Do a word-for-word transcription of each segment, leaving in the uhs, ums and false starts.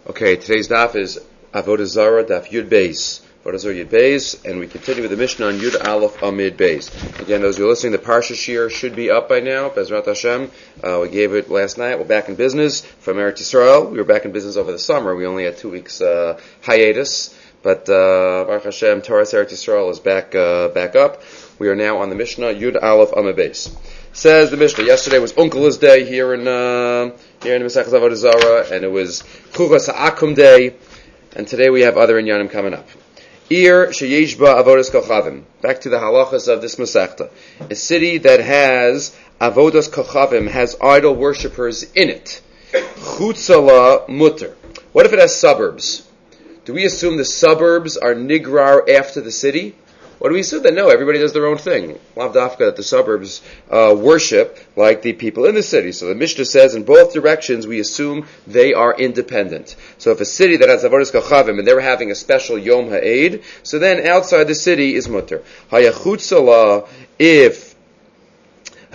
Okay, today's daf is Avodah Zarah, daf Yud Beis. Avodah Zarah Yud Beis, and we continue with the Mishnah on Yud Aleph Amid Beis. Again, those who are listening, the Parsha Shir should be up by now. Bezrat Hashem, uh, we gave it last night. We're back in business from Eretz Yisrael. We were back in business over the summer. We only had two weeks uh, hiatus, but uh, Baruch Hashem, Torah Eretz Yisrael is back uh, back up. We are now on the Mishnah Yud Aleph Amid Beis. Says the Mishnah, yesterday was Unkel's Day here in uh, here in the Masechtas Avodah Zarah, and it was Chugas HaAkum Day, and today we have other inyanim coming up. Ir sheyesh ba avodas kochavim. Back to the halachas of this Masechta. A city that has avodas kochavim, has idol worshippers in it. Chutzala mutter. What if it has suburbs? Do we assume the suburbs are nigrar after the city? Or do we assume that no, everybody does their own thing? Lav dafka, that the suburbs uh, worship like the people in the city. So the Mishnah says in both directions we assume they are independent. So if a city that has avodas kochavim and they're having a special Yom Ha'ed, so then outside the city is mutter. Hayachutzala, if but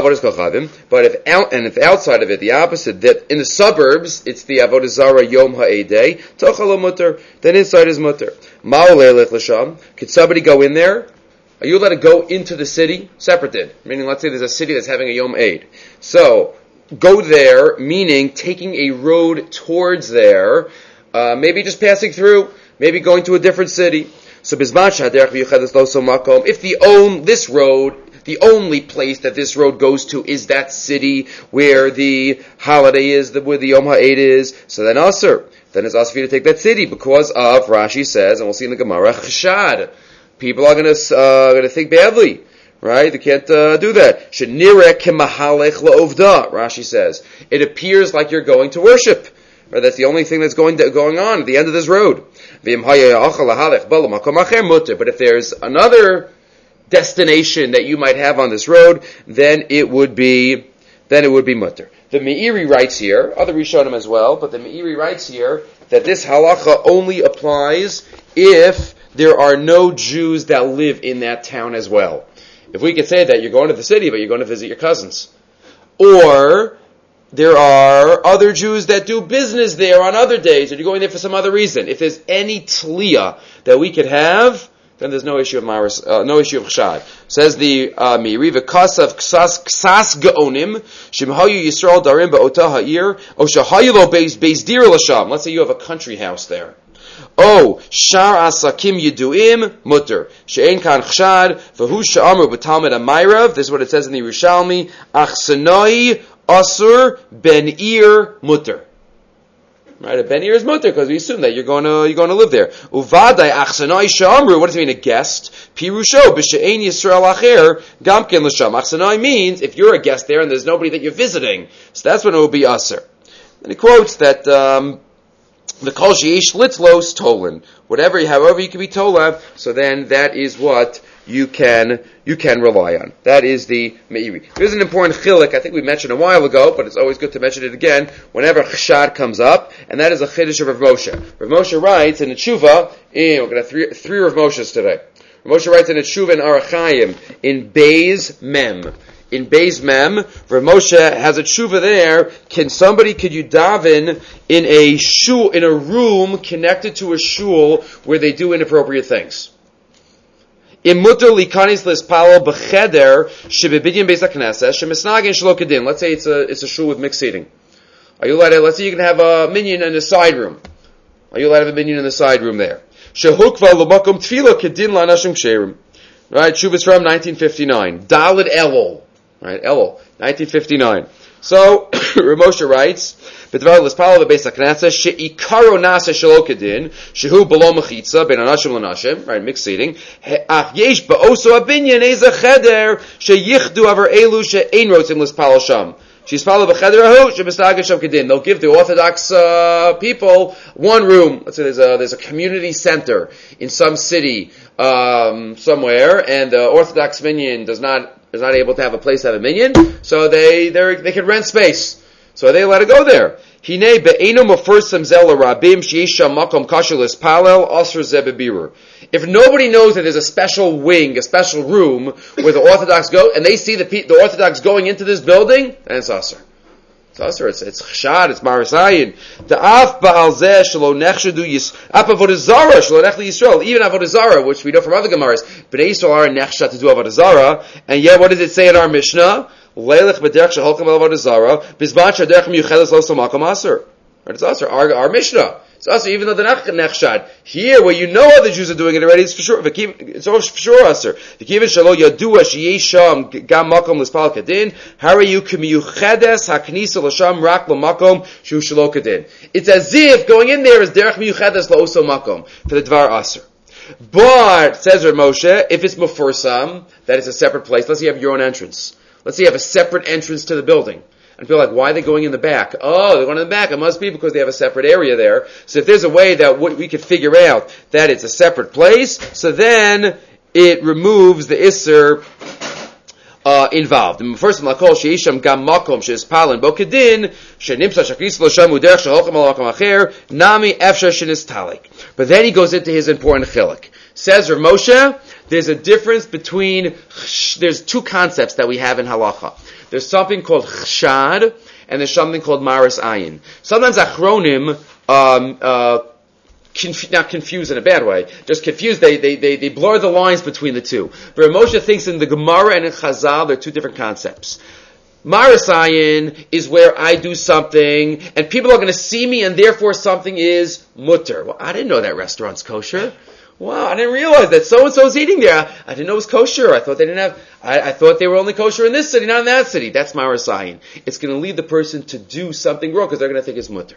if out, and if outside of it, the opposite, that in the suburbs, it's the Avodah Zarah Yom Ha'edei, Tochalo Mutter, then inside is Mutter. Ma'olelech l'sham, could somebody go in there? Are you allowed to go into the city? Separated. Meaning, let's say there's a city that's having a Yom Eid. So, go there, meaning taking a road towards there, uh, maybe just passing through, maybe going to a different city. So, Bizman Shaderech V'Yuchedes Lo So Makom, if the own, this road, the only place that this road goes to is that city where the holiday is, the, where the Yom Ha'ed is, so then Asr. Then it's Asr for you to take that city because of, Rashi says, and we'll see in the Gemara, Chashad. People are going to uh, going to think badly, right? They can't uh, do that. Shenireh kemahalech la'ovda, Rashi says. It appears like you're going to worship. Right? That's the only thing that's going to, going on at the end of this road. But if there's another destination that you might have on this road, then it would be, then it would be mutter. The Meiri writes here, other Rishonim as well, but the Meiri writes here that this halacha only applies if there are no Jews that live in that town as well. If we could say that you're going to the city, but you're going to visit your cousins. Or there are other Jews that do business there on other days, or you're going there for some other reason. If there's any tliyah that we could have, then there's no issue of maris, uh, no issue of chshad. Says the uh, Meiri, v'kasav ksas ksas gaonim shemhayu Yisrael darim ba'ota ha'ir o shahayu lo beis beis dir l'sham. Let's say you have a country house there. Oh, shar asakim yiduim mutter she'ein kan chshad v'hu she'amru b'talmud amayrav. This is what it says in the Yerushalmi. Achsanoi asur ben ir mutter. Right, a ben ir is mutter because we assume that you're going to you're going to live there. Uvadai achsanai shamru. What does it mean? A guest. Pirusho b'she'ein Yisrael acher gamken l'sham. Achsanai means if you're a guest there and there's nobody that you're visiting, so that's when it will be aser. And he quotes that um, the kol sheyesh litzlos tolen. Whatever, however you can be tola, so then that is what you can you can rely on. That is the Meiri. There's an important chiluk, I think we mentioned a while ago, but it's always good to mention it again, whenever chshad comes up, and that is a chiddush of Rav Moshe. Rav Moshe writes in the Tshuva, eh, we're going to have three, three Rav Moshes today. Rav Moshe writes in the Tshuva in Arachayim, in Beis Mem. In Beis Mem, Rav Moshe has a tshuva there. Can somebody, could you daven in a shul, in a room connected to a shul where they do inappropriate things? Let's say it's a it's a shul with mixed seating. Are you allowed to, let's say you can have a minyan in the side room. Are you allowed to have a minyan in the side room there? Right, Shuvah from nineteen fifty-nine. Daled Elul. Right, Elul, nineteen fifty-nine. So, Rav Moshe writes, B'dvar l'spalo b'beis HaKnesses she'ikaro nasa shelo kedin shehu b'lo mechitza ben anashim l'nashim, right, mixed seating. Ach yesh ba'oso abinyan eza cheder sheyichdu avar elu she'ein rotzim l'spalo sham. She'spalo b'cheder ahu she'b'stagin sham kedin. They'll give the Orthodox uh, people one room. Let's say there's a there's a community center in some city um, somewhere, and the Orthodox minyan does not is not able to have a place to have a minyan, so they they they can rent space. So they let it go there. Hine be'enu mafursam zel rabim sheisha makom kasher lispalel asr ze bebirur. If nobody knows that there's a special wing, a special room where the Orthodox go, and they see the the Orthodox going into this building, then it's asr. It's it's it's chshad, it's marasayin. The af ba'al zeh shelo nechshadu yis af avodah zara shelo nechli Yisrael. Even avodah zara, which we know from other gemaras, Bnei Yisrael are nechshad to do avodah zara, and yet what does it say in our Mishnah? Leilech b'derech sheholchem el avodah zara bizman shadech miyuchedes lo samakam aser. It's aser. Our our Mishnah. It's also, even though they're not nechshad, here where you know other Jews are doing it already, it's for sure. It's for sure aser. V'kiven shelo yadua sheyesham gam makom l'spal kadin. Harayu k'miyuchedes haknisa l'sham rak l'makom shu shelo kadin. It's as if going in there is derech miyuchedes la'oso makom for the dvar aser. But says Rav Moshe, if it's mefursam, that it's a separate place. Let's say you have your own entrance. Let's say you have a separate entrance to the building. And feel like, why are they going in the back? Oh, they're going in the back. It must be because they have a separate area there. So if there's a way that we could figure out that it's a separate place, so then it removes the isser uh, involved. First, lakol sheisham gam makom sheispal bokedin shenimsa shakris losham uderech sheholchem al makom acher nami efshar shenistalik. But then he goes into his important chilek. Says Rav Moshe, there's a difference between, there's two concepts that we have in halacha. There's something called chshad, and there's something called maris ayin. Sometimes achronim, um, uh, conf- not confused in a bad way, just confused, they, they, they, they blur the lines between the two. But Rav Moshe thinks in the Gemara and in Chazal, they're two different concepts. Maris ayin is where I do something, and people are going to see me, and therefore something is mutter. Well, I didn't know that restaurant's kosher. Wow, I didn't realize that so-and-so's eating there. I didn't know it was kosher. I thought they didn't have, I, I thought they were only kosher in this city, not in that city. That's marasayin. It's going to lead the person to do something wrong because they're going to think it's mutter.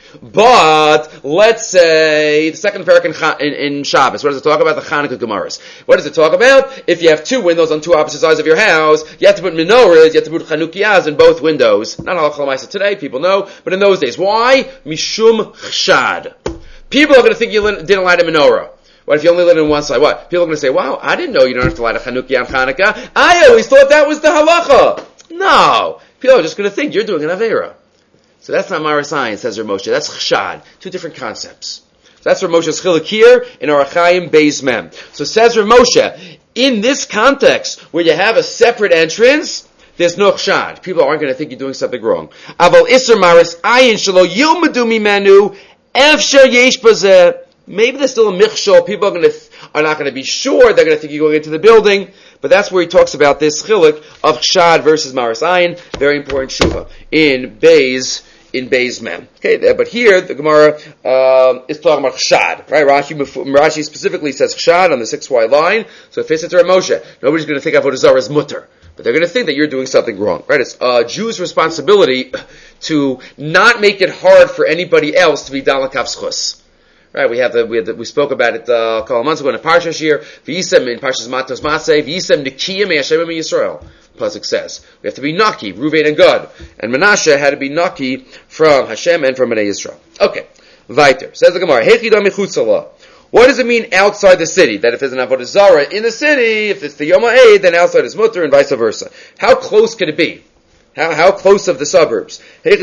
But, let's say, the second parak in, in, in Shabbos, what does it talk about? The Chanukah Gemaras. What does it talk about? If you have two windows on two opposite sides of your house, you have to put menorahs, you have to put Chanukiyahs in both windows. Not halakha l'maisa today, people know, but in those days. Why? Mishum chshad. People are going to think you didn't light a menorah. What if you only live in one side? What? People are going to say, wow, I didn't know you don't have to light a Chanukah on Chanukah. I always thought that was the halacha. No. People are just going to think you're doing an Aveira. So that's not Maris Ayin, says Rav Moshe. That's Chshad. Two different concepts. So that's Rav Moshe's chiluk here in Arachayim Beis Mem. So says Rav Moshe, in this context, where you have a separate entrance, there's no Chshad. People aren't going to think you're doing something wrong. Aval Isser Maris Ayin Shelo Yilmadu Mimenu Efsher Yesh Bazeh. Maybe there's still a michshol. People are going to th- are not going to be sure. They're going to think you're going into the building. But that's where he talks about this chiluk of chshad versus maris ayin. Very important shuvah in Beis in Beis Mem. Okay, but here the Gemara um, is talking about chshad, right? Rashi, Rashi specifically says chshad on the six Y line. So if it's a Moshe, nobody's going to think avodah zarah as mutter. But they're going to think that you're doing something wrong, right? It's a Jew's responsibility to not make it hard for anybody else to be dalakav schus. Right, we have the, we, had the, we spoke about it uh, a couple of months ago in a parsha here. V'yisem in Parshas Matos Masei, v'yisem nekiyim me'Hashem me'Yisrael. Pasuk says we have to be naki, Ruvain and Gad, and Menashe had to be naki from Hashem and from Bnei Yisrael. Okay, weiter says the Gemara. Hechida michutzala. What does it mean outside the city? That if there's an avodah zarah in the city, if it's the Yom HaEid, then outside is mutter, and vice versa. How close could it be? How, how close of the suburbs?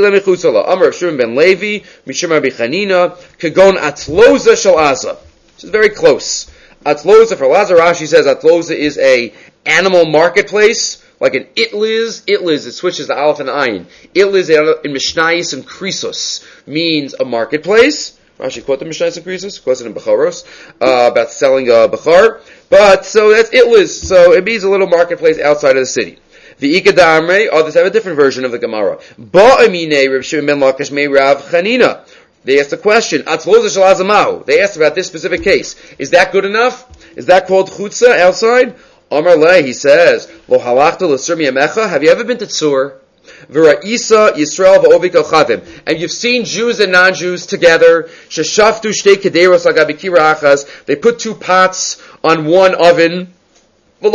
Amar Shimon ben Levi, Mishum Rabbi Chanina, Kagon Atloza Shel Aza. This is very close. Atloza for Lazar, Rashi says Atloza is a animal marketplace, like an Itliz. Itliz, it switches the Aleph and the Ayin. Itliz in Mishnayis and Krisos means a marketplace. Rashi quote the Mishnayis and Krisos, quotes it in Becharos, uh, about selling a Bechar. But, so that's Itliz. So it means a little marketplace outside of the city. The Ikadamre, others have a different version of the Gemara. Ba'amine Rav Shimon ben Lakish me Rav Chanina. They asked the question, Atzloza shel Azamahu. They asked about this specific case. Is that good enough? Is that called chutza outside? Amar Le, he says, Lo halachta l'sur miyamecha. Have you ever been to Tzur? V'ra'isa Yisrael v'ovik al-chavim. And you've seen Jews and non-Jews together. Sheshaftu shtei kederos agabikira achas. They put two pots on one oven. And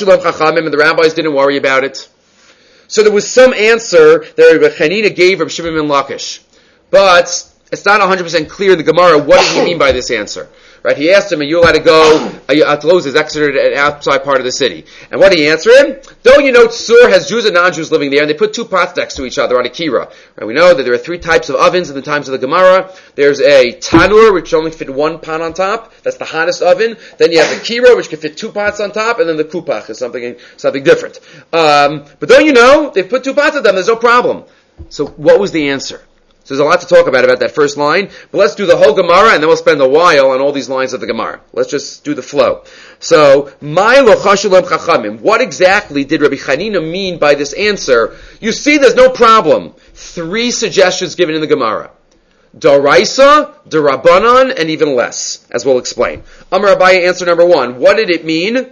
the rabbis didn't worry about it. So there was some answer that Rabbi Chanina gave Rabbi Shimon ben Lakish. But it's not one hundred percent clear in the Gemara what did he mean by this answer. Right? He asked him, are you allowed to go? Atlos is exited an outside part of the city. And what did he answer him? Don't you know Tzur has Jews and non-Jews living there, and they put two pots next to each other on a kira. Right? We know that there are three types of ovens in the times of the Gemara. There's a tanur, which only fit one pot on top. That's the hottest oven. Then you have the kira, which can fit two pots on top, and then the kupach is something something different. Um, but don't you know, they put two pots on them, there's no problem. So what was the answer? So there's a lot to talk about about that first line, but let's do the whole Gemara and then we'll spend a while on all these lines of the Gemara. Let's just do the flow. So, my lo chashulam chachamim. What exactly did Rabbi Chanina mean by this answer? You see, there's no problem. Three suggestions given in the Gemara. Daraisa, Darabanan, and even less, as we'll explain. Amar Abaye, answer number one. What did it mean?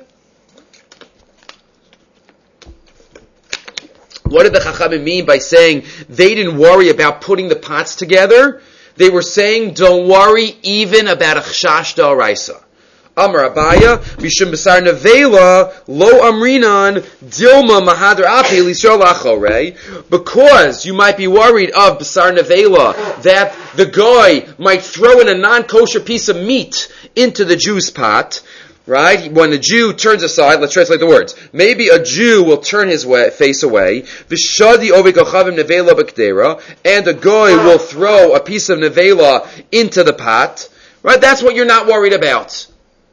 What did the Chachamim mean by saying they didn't worry about putting the pots together? They were saying, don't worry even about a chashash daraisa. Amar Abaya, Mishum Basar Nevela, Lo Amrinan, Dilma Mahadar Api, Lisar Lachore, because you might be worried of Basar Nevela, that the guy might throw in a non-kosher piece of meat into the Jew's pot. Right? When the Jew turns aside, let's translate the words. Maybe a Jew will turn his way, face away. V'shadi ovekochavim nevela b'kdera, and a goy will throw a piece of nevela into the pot. Right? That's what you're not worried about.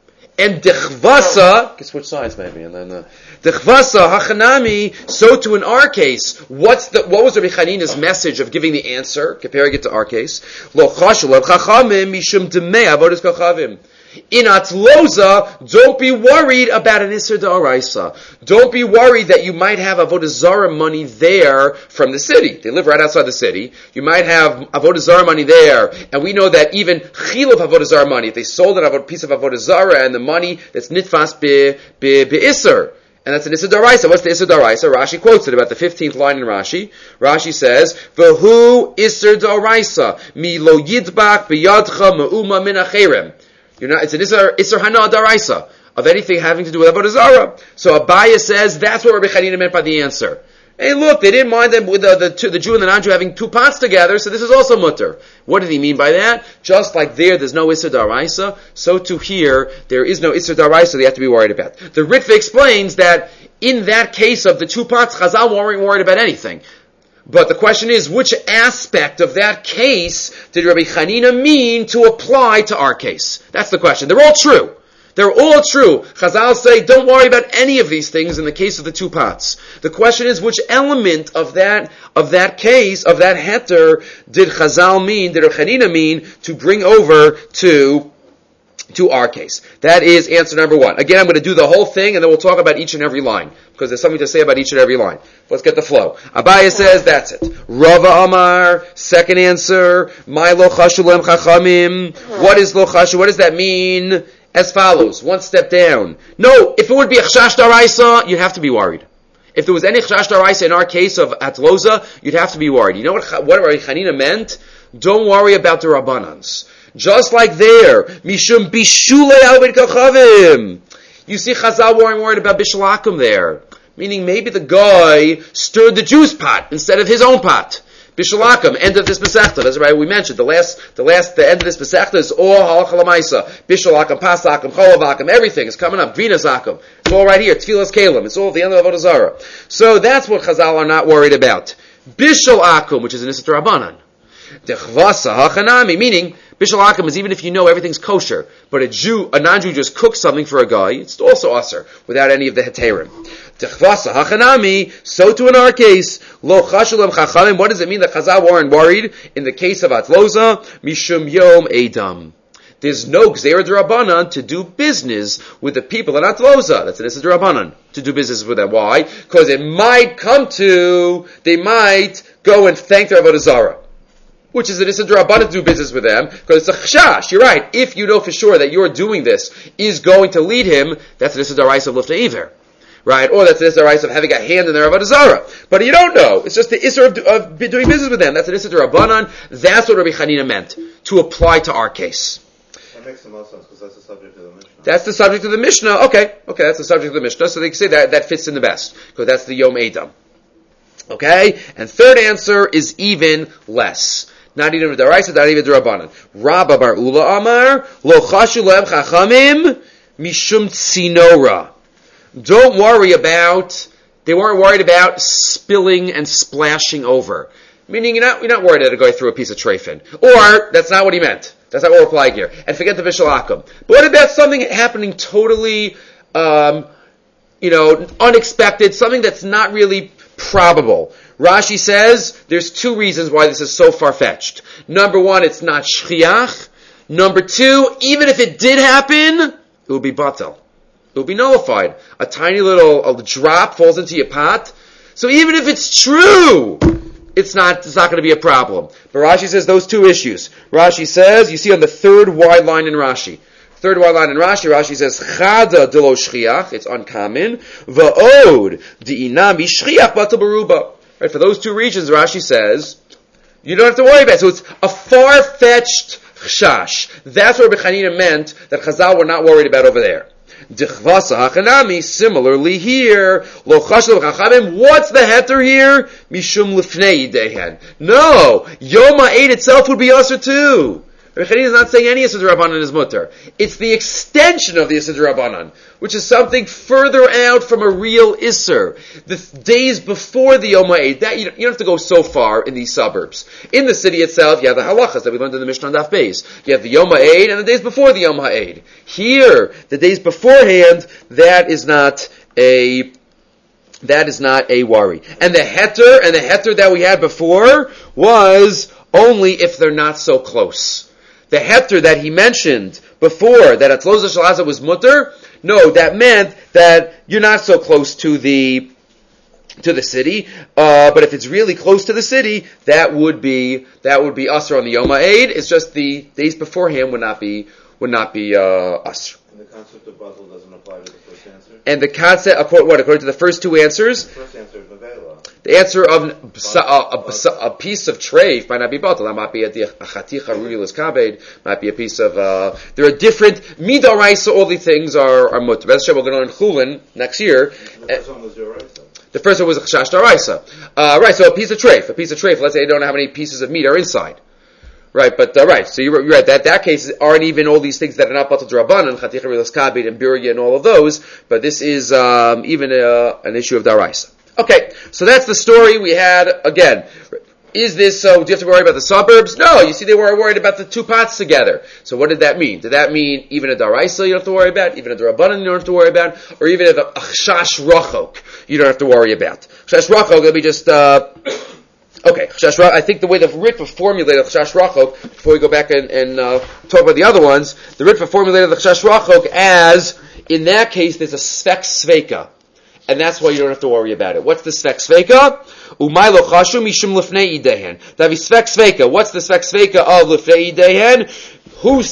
And dechvasa, can switch sides maybe, and then uh, dechvasa hachanami. So too in our case, what's the what was Rabbi Chanina's message of giving the answer? Comparing it to our case, lo chashulav chachamim mishum demei avodas kochavim. In Atloza, don't be worried about an Isser D'Oraisa. Don't be worried that you might have Avodah Zarah money there from the city. They live right outside the city. You might have Avodah Zarah money there, and we know that even Chil of Avodah Zarah money, if they sold a piece of Avodah Zarah and the money that's Nitfas Be, be, be Isser, and that's an Isser D'Oraisa. What's the Isser D'Oraisa? Rashi quotes it about the fifteenth line in Rashi. Rashi says, V'hu Isser D'Oraisa, mi lo yidbak b'yadcha ma'uma min acherem. You're not, it's an Isser, Isser Hana Daraisa, of anything having to do with Avodah Zarah. So Abaya says that's what Rabbi Chanina meant by the answer. Hey, look, they didn't mind them with the, the, two, the Jew and the non-Jew having two pots together, so this is also mutter. What did he mean by that? Just like there, there's no Isser Daraisa, so too here, there is no Isser Daraisa they have to be worried about. The Ritva explains that in that case of the two pots, Chazal weren't worried about anything. But the question is, which aspect of that case did Rabbi Chanina mean to apply to our case? That's the question. They're all true. They're all true. Chazal say, don't worry about any of these things in the case of the two pots. The question is, which element of that, of that case, of that heter, did Chazal mean, did Rabbi Chanina mean, to bring over to to our case? That is answer number one. Again, I'm going to do the whole thing and then we'll talk about each and every line, because there's something to say about each and every line. Let's get the flow. Abaya says, that's it. Rava Amar, second answer, my lo chashulem chachamim. What is lo chashu? What does that mean? As follows, one step down. No, if it would be a chashash daraisa, you'd have to be worried. If there was any chashash daraisa in our case of Atloza, you'd have to be worried. You know what, what Rabbi Chanina meant? Don't worry about the Rabbanans. Just like there, Mishum Bishule Alved Kachavim. You see Chazal weren't worried about Bishul Akum there. Meaning maybe the guy stirred the Jew's pot instead of his own pot. Bishul Akum, end of this Masechta. That's right, we mentioned. The last, the last, the end of this Masechta is all Halacha L'Maisa. Bishul Akum, Pas Akum, Cholav Akum, everything is coming up. Vinas Akum. It's all right here. Tfilas Kalim. It's all at the end of Avodah Zarah. So that's what Chazal are not worried about. Bishul Akum, which is an Isser Rabbanan. Dechvasa hachanami, meaning Bishul Akum is even if you know everything's kosher, but a Jew, a non-Jew just cooks something for a guy, it's also aser without any of the heterim. Dechvasa hachanami, so too in our case, lo chashulam chachamim. What does it mean that Chazal weren't worried in the case of Atloza? Mishum yom edam. There's no Gzeira D'Rabbanan to do business with the people in Atloza. That's an Issa D'Rabbanan, to do business with them. Why? Because it might come to, they might go and thank their Avodah Zarah, which is an Issa D'Rabbanan to do business with them, because it's a chashash. You're right. If you know for sure that you're doing this is going to lead him, that's an Issa D'Oraisa of Lifnei Iver. Right? Or that's an Issa D'Oraisa of having a hand in their Avodah Zarah. But you don't know. It's just the Issa of, of doing business with them. That's an Issa D'Rabbanan. That's what Rabbi Chanina meant, to apply to our case. That makes the most sense, because that's the subject of the Mishnah. That's the subject of the Mishnah. Okay. Okay, that's the subject of the Mishnah. So they can say that, that fits in the best, because that's the Yom Edom. Okay? And third answer is even less. Not even D'Oraisa, not even D'Rabbanan. Rabba Bar Ula Amar, Lo Chashu Lehem Chachamim, Mishum Tzinora. Don't worry about, they weren't worried about spilling and splashing over. Meaning you're not, you're not worried that it'll go through a piece of trefin. Or, that's not what he meant. That's not what we're applying here. And forget the Bishul Akum. But what about something happening totally, um, you know, unexpected, something that's not really probable? Rashi says there's two reasons why this is so far-fetched. Number one, it's not shchiach. Number two, even if it did happen, it would be batel. It will be nullified. A tiny little a drop falls into your pot. So even if it's true, it's not it's not going to be a problem. But Rashi says those two issues. Rashi says, you see on the third wide line in Rashi. Third wide line in Rashi, Rashi says, Chada de lo shchiach, it's uncommon. Va'od di'inami shchiach batel beruba. Right, for those two regions, Rashi says, you don't have to worry about it. So it's a far-fetched chashash. That's what Rabbi Chanina meant that Chazal were not worried about over there. Similarly here, what's the heter here? Mishum lifnei dehen. No, Yom HaEid itself would be usher too. Rabbi Chanina is not saying any Yisud Rabbanan is mutter. It's the extension of the Yisud Rabbanan, which is something further out from a real Isser. The th- days before the Yom HaEid, that you don't, you don't have to go so far in these suburbs. In the city itself, you have the halachas that we learned in the Mishnah on Daf Beis. You have the Yom HaEid and the days before the Yom HaEid. Here, the days beforehand, that is not a that is not a worry. And the heter and the heter that we had before was only if they're not so close. The heter that he mentioned before, that Atzloza Shalaza was mutter, no, that meant that you're not so close to the to the city. Uh, but if it's really close to the city, that would be that would be usher on the Yom HaEid. It's just the days beforehand would not be would not be uh, usher. And the concept of batel doesn't apply to the first answer. And the concept, according, what according to the first two answers, The first answer is nevela. the answer of a, a, a, a piece of treif might not be batel. That might be a, a chaticha rulilas kabed. Might be a piece of. Uh, there are different midaraisa. All these things are are mutter. That's we're going to learn chulin next year. And the first one was yoraisa. The first one was a chash daraisa. Uh, right. So a piece of treif. A piece of treif. Let's say you don't know how many pieces of meat are inside. Right, but uh, right. So you're, you're right. That that case aren't even all these things that are not batel drabanan, chaticha rulilas kabed and birya and all of those. But this is um, even a, an issue of daraisa. Okay, so that's the story we had. Again, is this, so uh, do you have to worry about the suburbs? No, you see they were worried about the two pots together. So what did that mean? Did that mean even a daraisa you don't have to worry about, even a darabanan you don't have to worry about, or even a, a chashash rachok you don't have to worry about? Chashash rachok, it'll be just, uh, okay, chashash rachok, I think the way the Ritva formulated chashash rachok, before we go back and, and uh, talk about the other ones, the Ritva formulated the chashash rachok as, in that case, there's a svek sveika. And that's why you don't have to worry about it. What's the svek sveika? Umay lo chashu mishum lefnei idehen. Davi svek sveika. What's the svek sveika of lefnei idehen? Who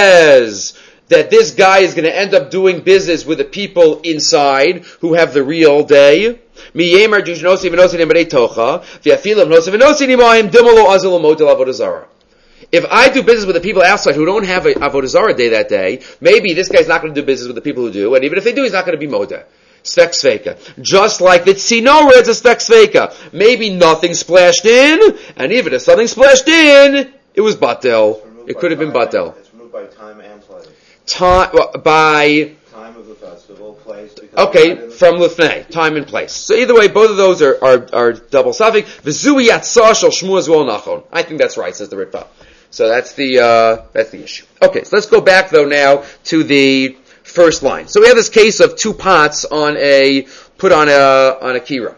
says that this guy is going to end up doing business with the people inside who have the real day? Mi yemer jushnosi v'nosi nemrei tocha v'afilam nosi v'nosi nimayim dimolo azul motel avodah zarah. If I do business with the people outside who don't have a avodah zarah day that day, maybe this guy's not going to do business with the people who do, and even if they do, he's not going to be moda. Svek sveika. Just like the tzinora is a svek sveika. Maybe nothing splashed in, and even if something splashed in, it was batel. It could have been batel. It's removed by time and place. Time, well, by... Time of the festival, place. Okay, from lefnei, time and place. So either way, both of those are, are, are double suffix. V'zui yatzah shel shmu as well nachon. I think that's right, says the Ritva. So that's the, uh, that's the issue. Okay, so let's go back though now to the first line. So we have this case of two pots on a, put on a, on a kira.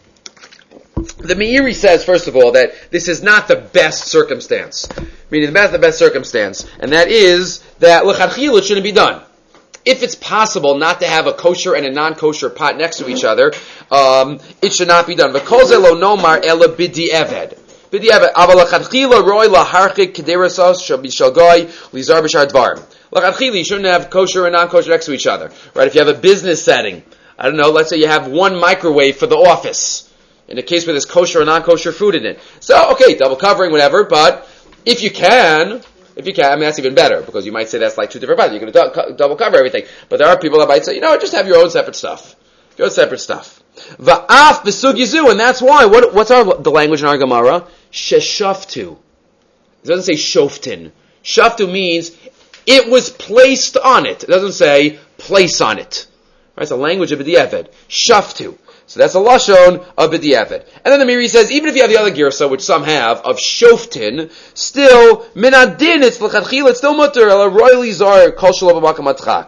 The Meiri says, first of all, that this is not the best circumstance. Meaning, the best, the best circumstance. And that is that l'chadchila it shouldn't be done. If it's possible not to have a kosher and a non-kosher pot next to each other, um, it should not be done. V'kol ze lo nomar ela b'di eved. B'di eved. Aval l'chadchila roi laharchik kederasas shal b'shal goy lizar b'shar dvarim. L'chadchila, you shouldn't have kosher and non-kosher next to each other. Right? If you have a business setting, I don't know, let's say you have one microwave for the office. In a case where there's kosher or non-kosher food in it. So, okay, double covering, whatever, but if you can, if you can, I mean, that's even better, because you might say that's like two different pots. You're going to du- double cover everything. But there are people that might say, you know, just have your own separate stuff. Your own separate stuff. Va'af besug yizu, and that's why, what, what's our, the language in our Gemara? Sheshaftu. It doesn't say shoftin. Shaftu means, it was placed on it. It doesn't say, place on it. Right? It's a language of b'di'evet. Shaftu. So that's a lashon of b'di'evet. And then the Meiri says, even if you have the other girsa, which some have, of shoftin, still, minadin, it's l'chadchil, it's still mutter, el royally zar, kol shelo b'makam atchak.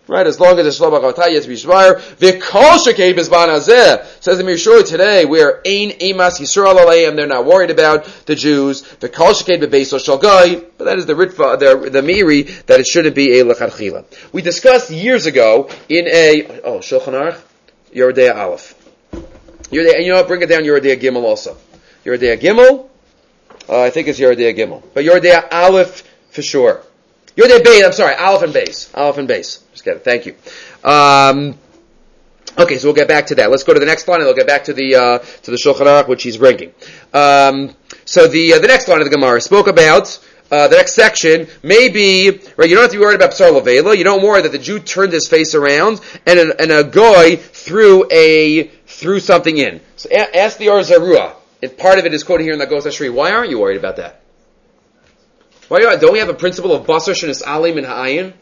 right? As long as the Shlomo Chavatah, you have to be Shvar. V'kol shekei b'zman hazeh, says the Mishur today, where Ein Emas Yisrael Aleim, they're not worried about the Jews. V'kol shekei b'beis Shalgai, but that is the Ritva, the, the Miri, that it shouldn't be a L'chadchila. We discussed years ago in a, oh, Shulchan Aruch, Yerodei Aleph. Yerodei, and you know what, bring it down Yerodei Gimel also. Yerodei Gimel, uh, I think it's Yerodei Gimel. But Yerodei Aleph for sure. Yerodei Beis, I'm sorry, Aleph and Beis. Aleph and Beis. Just get it, thank you. Um, okay, so we'll get back to that. Let's go to the next line and we'll get back to the, uh, to the Shulchan Aruch, which he's bringing. Um, so the, uh, the next line of the Gemara spoke about, uh, the next section, maybe, right, you don't have to be worried about Psar Levela, you don't worry that the Jew turned his face around and a, and a goy threw a, threw something in. So a- ask the Or Zarua. If part of it is quoted here in the Gos Ashri. Why aren't you worried about that? Why don't we have a principle of basar shenis alim and ha'ayin?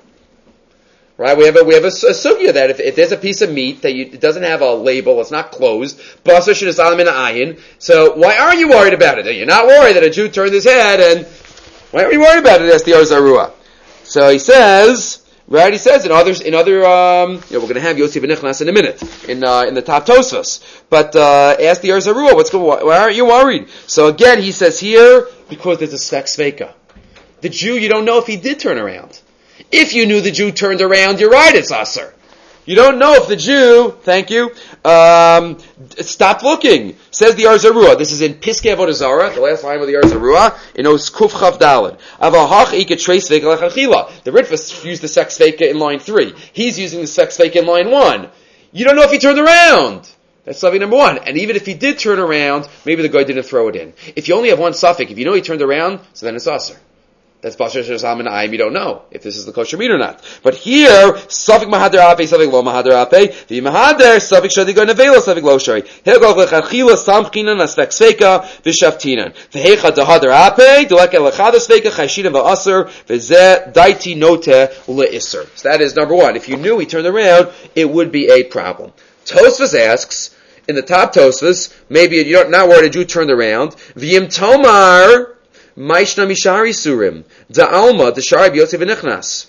Right, we have a we have a, a sugya that if, if there's a piece of meat that you, it doesn't have a label, it's not closed, basar shenis alim and ha'ayin. So why aren't you worried about it? You're not worried that a Jew turned his head, and why aren't you worried about it? Asked the Or Zarua. So he says. Right, he says in others, in other, um, you know, we're going to have Yosef and Nichnas in a minute in uh, in the top Tosfos. But uh, ask the Or Zarua, what's going? Why aren't you worried? So again, he says here because there's a svek sveika. The Jew, you don't know if he did turn around. If you knew the Jew turned around, you're right, it's aser. You don't know if the Jew, thank you, um, stopped looking. Says the Or Zarua. This is in Piskei Avodah Zarah, the last line of the Or Zarua, in Os Kuf Chav Daled. Avahach ika treis sveika lechachila. The Ritva used the svek sveika in line three. He's using the svek sveika in line one. You don't know if he turned around. That's something number one. And even if he did turn around, maybe the guy didn't throw it in. If you only have one suffix, if you know he turned around, so then it's aser. That's Basar Shazam and Ayim, you don't know if this is the kosher meat or not. But here, Safik Mahader Ape, Safik Lo Mahader Ape, the Mahader, Safik Shadigo Nevela, Safik Lo Shari. Hilgol Lechachila, Samchinan, Asfek Sveka, Vishaftinan. Vehecha Dahader Ape, Deleka Lechada Sveka, Chayshinan Va'aser, Vizeh, Daiti Note, Le'isser. So that is number one. If you knew he turned around, it would be a problem. Tosfos asks, in the top Tosfos, maybe you're not worried a Jew turned around, V'yim Tomar, Maishna Mishari Surim, Da Alma, the Shari Yosef Nichnas.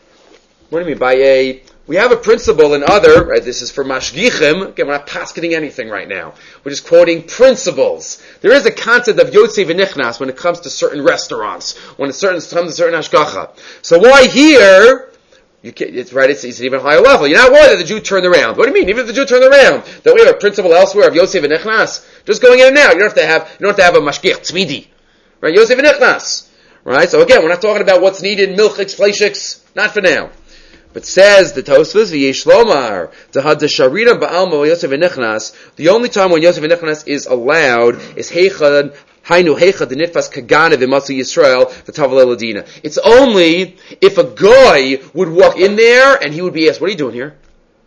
What do you mean? By a, we have a principle in other, right, this is for Mashgichim, again, we're not pasketing anything right now. We're just quoting principles. There is a concept of Yosef Nichnas when it comes to certain restaurants, when it comes to certain Hashgacha. So why here, you can, it's right, it's, it's an even higher level. You're not worried that the Jew turned around. What do you mean? Even if the Jew turned around, don't we have a principle elsewhere of Yosef Nichnas? Just going in and out. You don't have to have, you don't have to have a Mashgich, Tzmidi. Right, Yosef and Nichnas. Right, so again, we're not talking about what's needed, milchiks, fleishiks, not for now. But says the Tosfos, v'yesh lomar, tahad desharina ba'alma Yosef and Nichnas, the only time when Yosef and Nichnas is allowed is heichad, hainu heichad, the nitfas kagana v'matzu Yisrael, the tavel eladina. It's only if a guy would walk in there and he would be asked, what are you doing here?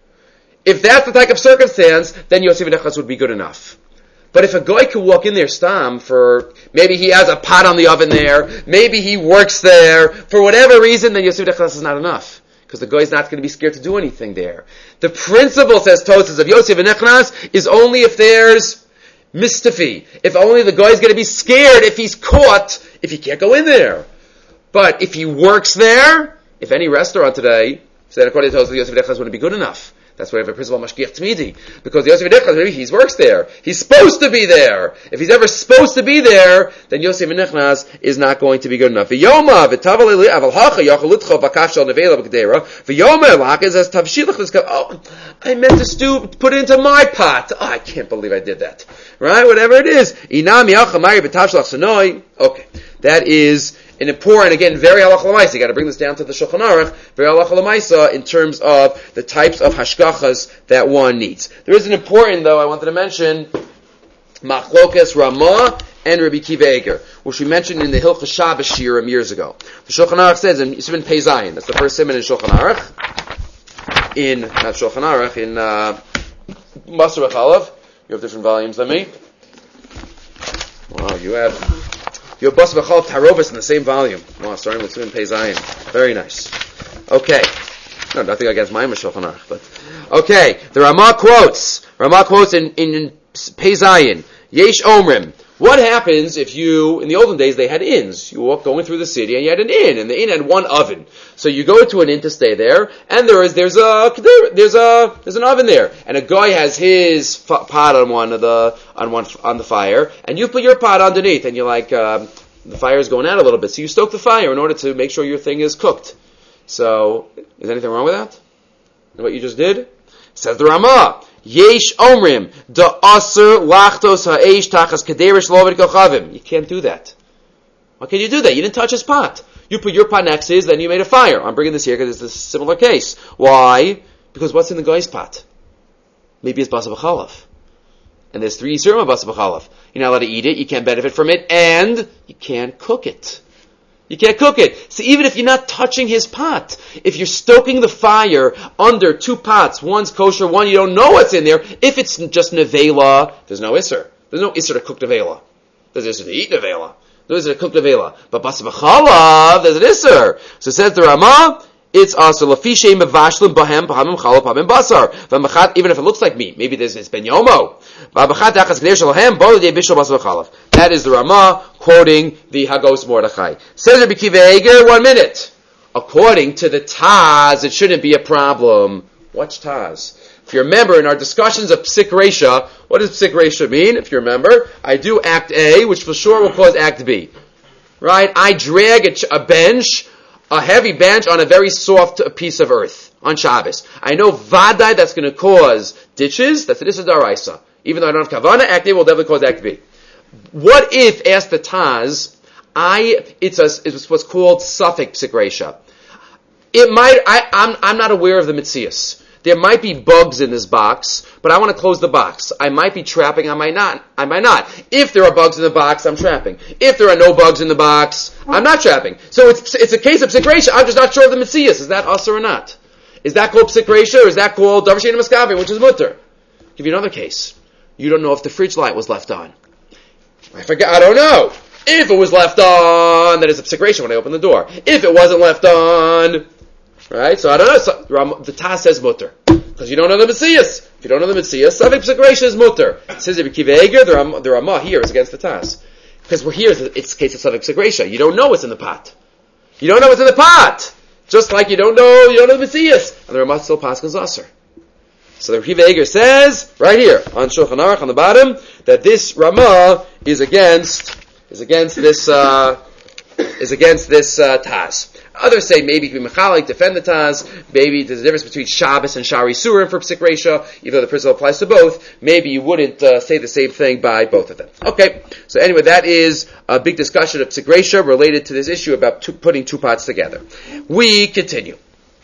If that's the type of circumstance, then Yosef and Nichnas would be good enough. But if a guy could walk in there, stam, for, maybe he has a pot on the oven there, maybe he works there, for whatever reason, then Yosef Nichnas is not enough. Because the guy's not going to be scared to do anything there. The principle, says Tosfos, of Yosef Nichnas is only if there's mistafi. If only the guy's going to be scared if he's caught, if he can't go in there. But if he works there, if any restaurant today, so then according to Tosfos, Yosef Nichnas wouldn't be good enough. That's why we have a principle of Mashgiach Tzmidi. Because Yosef Nichnas, maybe he works there. He's supposed to be there. If he's ever supposed to be there, then Yosef Nichnas is not going to be good enough. V'yoma, v'taval eli, aval hacha, yachalutcho, v'kaf shal nevela b'gdera. V'yoma, l'haka, says, tavshilach, let's go, oh, I meant to stew, put it into my pot. Oh, I can't believe I did that. Right? Whatever it is. Inam yacha mari b'tav shalach sanoi. Okay. That is an important, again, very halacha l'maisa. You got to bring this down to the Shulchan Aruch. Very halacha l'maisa in terms of the types of hashgachas that one needs. There is an important, though, I wanted to mention Machlokas Ramah and Rabbi Kiva Eger, which we mentioned in the Hilchos Shabbos Shirim years ago. The Shulchan Aruch says in Siman Pei Zayin, that's the first siman in Shulchan Aruch, in not Shulchan Aruch, in uh, Masur Chalav. You have different volumes than me. Wow, you have. You have Bas V'chal Tarovis in the same volume. Oh, starting with Siman Pei Zayin. Very nice. Okay. No, nothing against my Shulchan Aruch, but okay. The Ramah quotes. Ramah quotes in in Pei Zayin. Yesh Omrim. What happens if you, in the olden days, they had inns. You walk going through the city and you had an inn, and the inn had one oven. So you go to an inn to stay there, and there is, there's a, there's a, there's an oven there. And a guy has his f- pot on one of the, on one, on the fire, and you put your pot underneath, and you're like, um, the fire is going out a little bit. So you stoke the fire in order to make sure your thing is cooked. So, is anything wrong with that? What you just did? Says the Ramah. Yesh omrim da aser lachtos ha'esh tachas kederish lovid kochavim. You can't do that. Why can't you do that? You didn't touch his pot. You put your pot next to his, then you made a fire. I'm bringing this here because it's a similar case. Why? Because what's in the guy's pot? Maybe it's basa b'chalav. And there's three yisurim of basa b'chalav. You're not allowed to eat it, you can't benefit from it, and you can't cook it. You can't cook it. So even if you're not touching his pot, if you're stoking the fire under two pots, one's kosher, one you don't know what's in there, if it's just nevela, there's no isser. There's no isser to cook nevela. There's isser to eat nevela. There's isser to cook nevela. But basa b'chalav, there's an isser. So it says the Ramah, it's also lafishe mevashlim bahem pahamim challah pahamim basar. V'machat, even if it looks like meat, maybe there's it's ben yomo. V'machat achas k'nei shalahem bolidei bishul basar v'chalav. That is the Ramah quoting the Hagos Mordechai. Says Rabbi Akiva Eiger, one minute. According to the Taz, it shouldn't be a problem. What's Taz? If you remember in our discussions of Psik Resha, what does Psik Resha mean? If you remember, I do Act A, which for sure will cause Act B. Right? I drag a, ch- a bench, a heavy bench on a very soft piece of earth on Shabbos. I know Vadai that's going to cause ditches. That's the Issa Daraisa. Even though I don't have Kavana, Act A will definitely cause Act B. What if, asked the Taz, I, it's a, it's what's called Suffolk Psik Resha. It might, I, I'm, I'm not aware of the Mitzias. There might be bugs in this box, but I want to close the box. I might be trapping, I might not. I might not. If there are bugs in the box, I'm trapping. If there are no bugs in the box, I'm not trapping. So it's it's a case of Psik Resha. I'm just not sure of the Mitzias. Is that us or not? Is that called Psik Resha, or is that called Davar She'eino Maskavim, which is Mutter? I'll give you another case. You don't know if the fridge light was left on. I forget, I don't know. If it was left on, then it's a Psik Resha when I open the door. If it wasn't left on, right? So I don't know. So, the Taz says mutter. Because you don't know the Metzias. If you don't know the Metzias, Safek Psik Resha is mutter. It says Rabbi Akiva Eiger, the Ramah, the Ramah here is against the Taz. Because we're here, it's a case of Safek Psik Resha. You don't know what's in the pot. You don't know what's in the pot. Just like you don't know, you don't know the Metzias. And the Ramah still passes Aser. So the Rabbi Akiva Eiger says, right here, on Shulchan Aruch, on the bottom, that this Ramah is against, is against this, uh, is against this, uh, Taz. Others say maybe it could be Mechalik, defend the Taz. Maybe there's a difference between Shabbos and Shari Surim for Psik Resha, even though the principle applies to both. Maybe you wouldn't uh, say the same thing by both of them. Okay, so anyway, that is a big discussion of Psik Resha related to this issue about two, putting two pots together. We continue.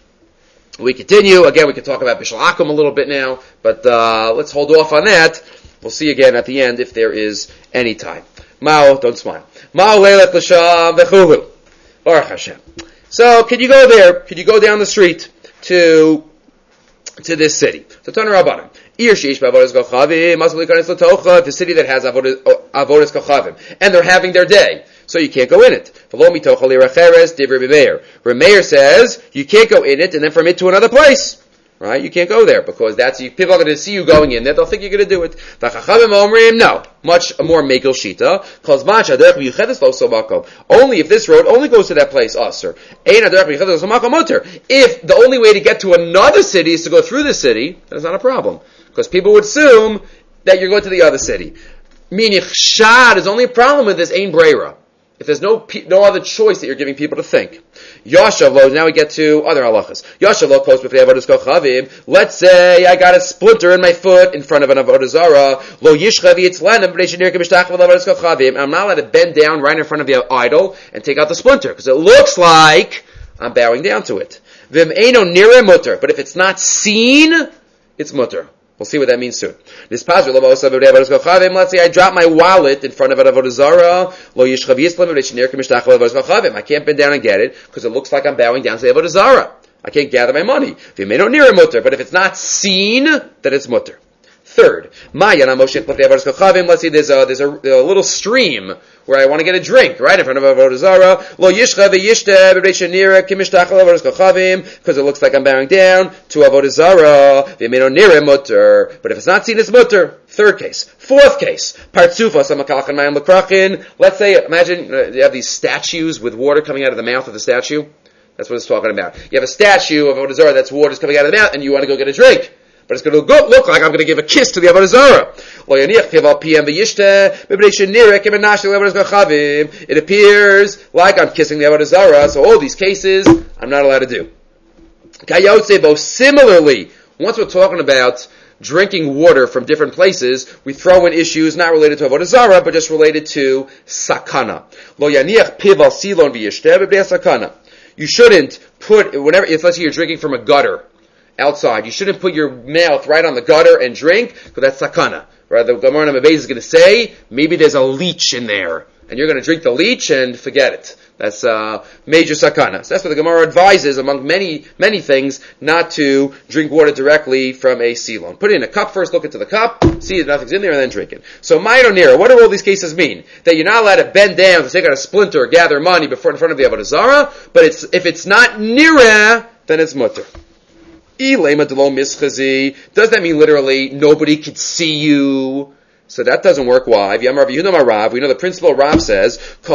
We continue. Again, we can talk about Bishul Akum a little bit now, but uh, let's hold off on that. We'll see again at the end if there is any time. Mao, don't smile. Mao leilat l'sham v'chulu. Baruch Hashem. So, can you go there? Could you go down the street to to this city? So, Tana Rabbanim. Ir sheish b'avodas kochavim, masli kanes l'tocha, the city that has avodas kochavim, and they're having their day, so you can't go in it. V'lo mitocha l'iracheres divrei b'meir. Meir says you can't go in it, and then from it to another place. Right? You can't go there because that's people are going to see you going in there. They'll think you're going to do it. V'chachavim omrim, no, much more mekel shita. Kol zman shadech v'yuchedes lo somakom. Only if this road only goes to that place, aser. Ein adech v'yuchedes lo somakom muter. If the only way to get to another city is to go through the city, that's not a problem because people would assume that you're going to the other city. Meaning shad is only a problem with this ein breira. If there's no no other choice that you're giving people to think. Yashav lo, now we get to other halachas. Yashav lo kos b'fnei avodas kochavim. Let's say I got a splinter in my foot in front of an avodah zara. Lo yishcha v'yitzlanem b'nei shenir k'mishtach v'avodas kochavim. I'm not allowed to bend down right in front of the idol and take out the splinter because it looks like I'm bowing down to it. V'im eino nireh mutter. But if it's not seen, it's mutter. We'll see what that means soon. This pasuk, let's say I drop my wallet in front of an avodah zara. I can't bend down and get it because it looks like I'm bowing down to the avodah zara. I can't gather my money. But if it's not seen, then it's mutter. Third, let's see, there's a there's a, a little stream where I want to get a drink right in front of Avodah Zarah. Lo yishcha v'yishte b'reisha nira kimishtachal avodas kochavim, because it looks like I'm bowing down to Avodah Zarah. V'yemeno nira mutter, but if it's not seen, it's mutter. Third case. Fourth case, partzufa samakachan mayim l'krachin. Let's say, imagine uh, you have these statues with water coming out of the mouth of the statue. That's what it's talking about. You have a statue of Avodah Zarah that's water's coming out of the mouth, and you want to go get a drink. But it's going to look, look like I'm going to give a kiss to the Avodah Zarah. It appears like I'm kissing the Avodah Zarah, so all these cases, I'm not allowed to do. Similarly, once we're talking about drinking water from different places, we throw in issues not related to Avodah Zarah, but just related to sakana. You shouldn't put, whenever, if let's say you're drinking from a gutter, outside, you shouldn't put your mouth right on the gutter and drink, because that's sakana. Right? The Gemara in Mabez is going to say, maybe there's a leech in there, and you're going to drink the leech and forget it. That's uh, major sakana. So that's what the Gemara advises, among many, many things, not to drink water directly from a silon. Put it in a cup first, look into the cup, see if nothing's in there, and then drink it. So, Ma'iro Nira, what do all these cases mean? That you're not allowed to bend down to take out a splinter or gather money before in front of the Avodah Zarah, but it's, if it's not Nira, then it's mutter. Does that mean literally nobody could see you? So that doesn't work. Why? We know the principle Rav says,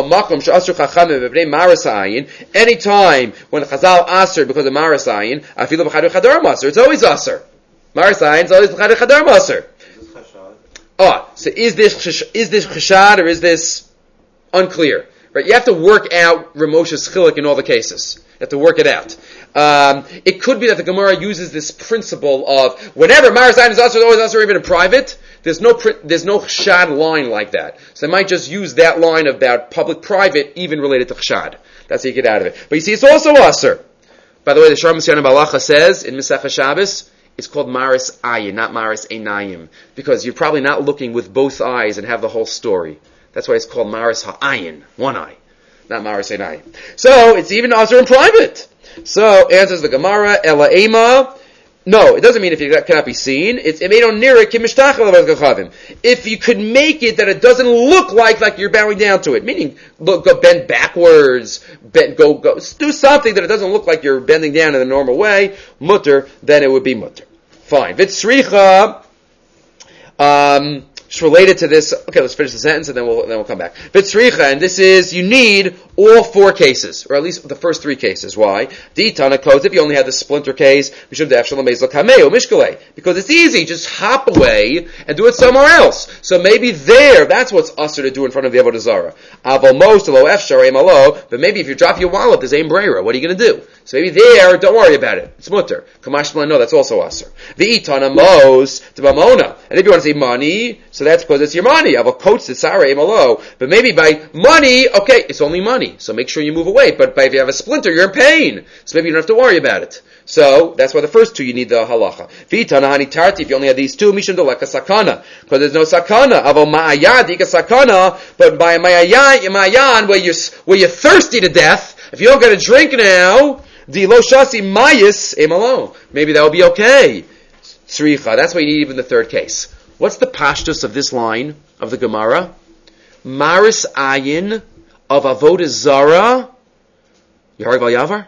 anytime when Chazal aser because of marasayin, it's always aser. Marasayin is always chadar maser. Oh, so is this is this chashad or is this unclear? Right? You have to work out Ramosha's chilik in all the cases. You have to work it out. Um, it could be that the Gemara uses this principle of whenever Marasayin is also always also even in private. There's no there's no chashad line like that. So they might just use that line about public-private, even related to chashad. That's how you get out of it. But you see, it's also aser. By the way, the Shar Messiah Balacha says in Masechah Shabbos, it's called Maris Ayin, not Maris Einayim, because you're probably not looking with both eyes and have the whole story. That's why it's called Maris Ha'ayin, one eye, not Maris Einayim. So it's even aser in private. So, answers the Gemara, Ela Ema. No, it doesn't mean if you cannot be seen. It's if you could make it that it doesn't look like like you're bowing down to it, meaning look, go bend backwards, bend, go go do something that it doesn't look like you're bending down in the normal way, mutter, then it would be mutter. Fine. Vitzricha, um, it's related to this. Okay, let's finish the sentence and then we'll then we'll come back. Vitzricha, and this is you need all four cases, or at least the first three cases. Why? D'itana codes, if you only had the splinter case, we should have shalom bezla kameo mishkale, because it's easy, just hop away and do it somewhere else. So maybe there, that's what's usher to do in front of the Avodah Zarah. Aval most lo efshar aim alo, but maybe if you drop your wallet, there's aim brera. What are you going to do? So maybe there, don't worry about it. It's mutter. Kamashma, no, that's also usher. D'itana mos to bamona, and if you want to say money, so that's because it's your money. Aval coats to sara aim alo, but maybe by money, okay, it's only money. So make sure you move away. But if you have a splinter, you're in pain. So maybe you don't have to worry about it. So that's why the first two you need the halacha. V'itana hani tarti. If you only have these two, mishum deleka sakana, because there's no sakana. Avo ma'ayad ika sakana. But by ma'ayan, where you're where you're thirsty to death, if you don't get a drink now, di lo shasi mayis emalo. Maybe that will be okay. Tzricha. That's why you need even the third case. What's the pashtus of this line of the Gemara? Maris ayin of Avodah Zarah, Yaharg Val Yavar?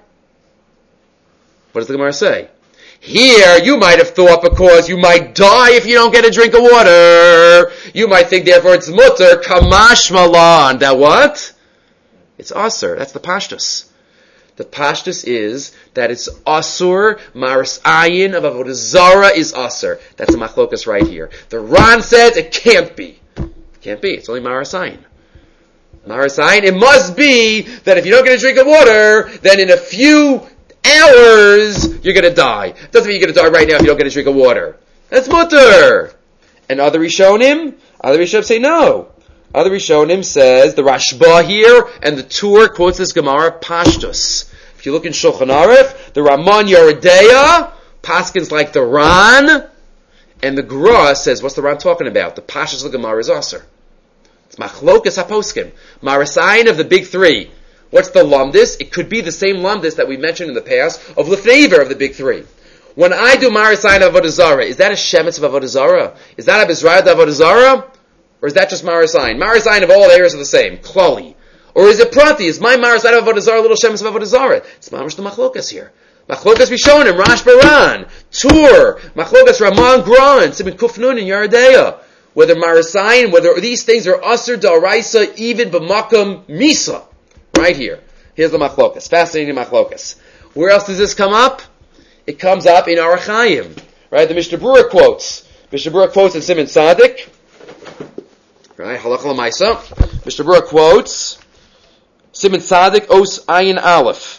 What does the Gemara say? Here, you might have thought because you might die if you don't get a drink of water. You might think, therefore, it's mutter, kamash malan. That what? It's asur. That's the pashtus. The pashtus is that it's asur, maris ayin of Avodah Zarah is asur. That's a machlokas right here. The Ran says it can't be. It can't be. It's only maris ayin. Marasayin, it must be that if you don't get a drink of water, then in a few hours, you're going to die. Doesn't mean you're going to die right now if you don't get a drink of water. That's mutter. And other Rishonim, other Rishonim say no. Other Rishonim says, the Rashba here, and the Tur quotes this Gemara, Pashtus. If you look in Shulchan Aruch, the Raman Yoredeya, Paskins like the Ran, and the Gra says, what's the Ran talking about? The Pashtus of the Gemara is Aser. It's machlokas haposkim. Marasayin of the big three. What's the lumdis? It could be the same lumdis that we mentioned in the past of Lefnever of the big three. When I do Marasayin Avodah Zarah, is that a Shemitz of Avodah Zarah? Is that a Bezrayah of Avodah Zarah? Or is that just Marasayin? Marasayin of all areas are the same. Klali. Or is it Prati? Is my Marasayin of Avodah Zarah a little Shemitz of Avodah Zarah? It's Mamash the Machlokas here. Machlokas Rishonim, Rash Baran, Tur, Machlokas Raman Gran, Simin Kufnun and Yaradeya. Whether Marasayin, whether these things are Asr Da'araisa, even B'makam Misa. Right here. Here's the Machlokas. Fascinating Machlokas. Where else does this come up? It comes up in Orach Chaim. Right? The Mishnah Berurah quotes. Mishnah Berurah quotes in Siman Tzaddik. Right? Halacha L'maisa. Mishnah Berurah quotes Siman Tzaddik Os Ayin Aleph.